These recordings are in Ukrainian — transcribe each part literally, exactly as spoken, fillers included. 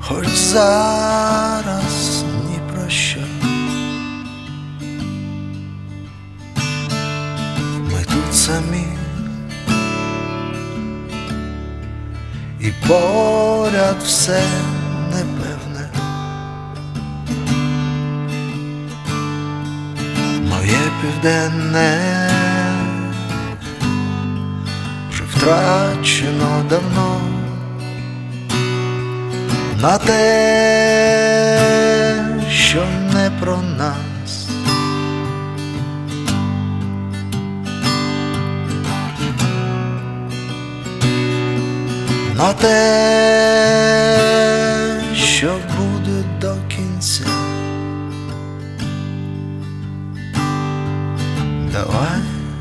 хоч зараз ні про що. Ми тут самі, і поряд все непевне. Моє південне вже втрачено давно на те, що не про нас. На те, що буде до кінця. Давай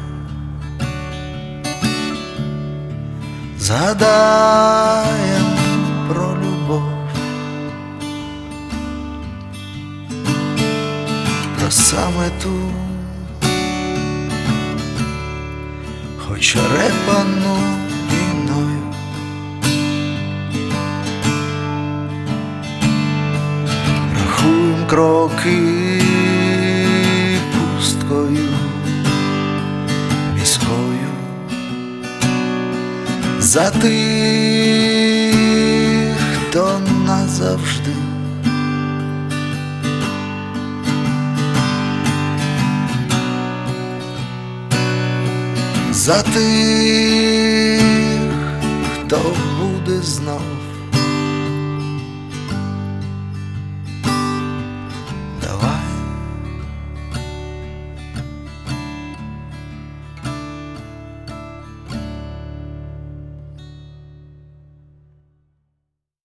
згадаєм про любов, про саме ту, хоч репану війною. Рахуєм кроки пусткою міською за тих, хто назавжди. За тих, хто буде знов.